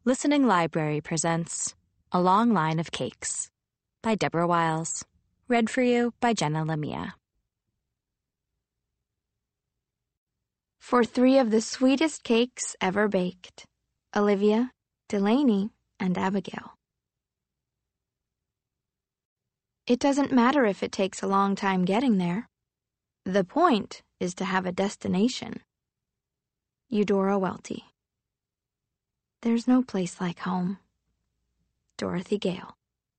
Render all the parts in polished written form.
Listening Library presents A Long Line of Cakes by Deborah Wiles. Read for you by Jenna Lamia. For 3 of the sweetest cakes ever baked, Olivia, Delaney, and Abigail. It doesn't matter if it takes a long time getting there. The point is to have a destination. Eudora Welty. There's no place like home. Dorothy Gale.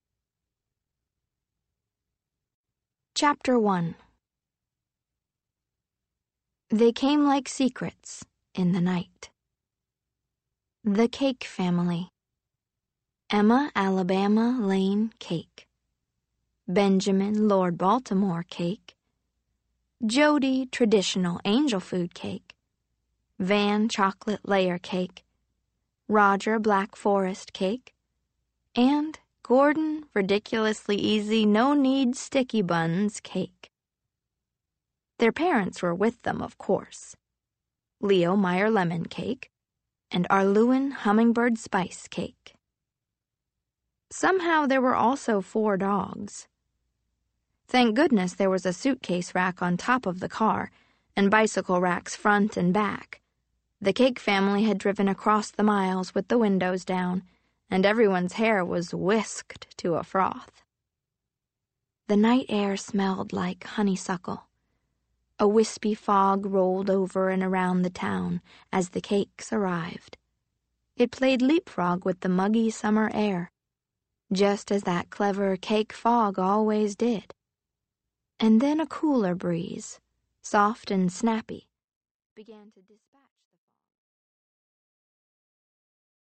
Chapter 1. They came like secrets in the night. The Cake Family. Emma Alabama Lane Cake. Benjamin Lord Baltimore Cake. Jody Traditional Angel Food Cake. Van Chocolate Layer Cake. Roger Black Forest Cake, and Gordon Ridiculously Easy No-Need Sticky Buns Cake. Their parents were with them, of course. Leo Meyer Lemon Cake and Arlewin Hummingbird Spice Cake. Somehow there were also 4 dogs. Thank goodness there was a suitcase rack on top of the car and bicycle racks front and back. The Cake Family had driven across the miles with the windows down, and everyone's hair was whisked to a froth. The night air smelled like honeysuckle. A wispy fog rolled over and around the town as the cakes arrived. It played leapfrog with the muggy summer air, just as that clever cake fog always did. And then a cooler breeze, soft and snappy, began to disperse.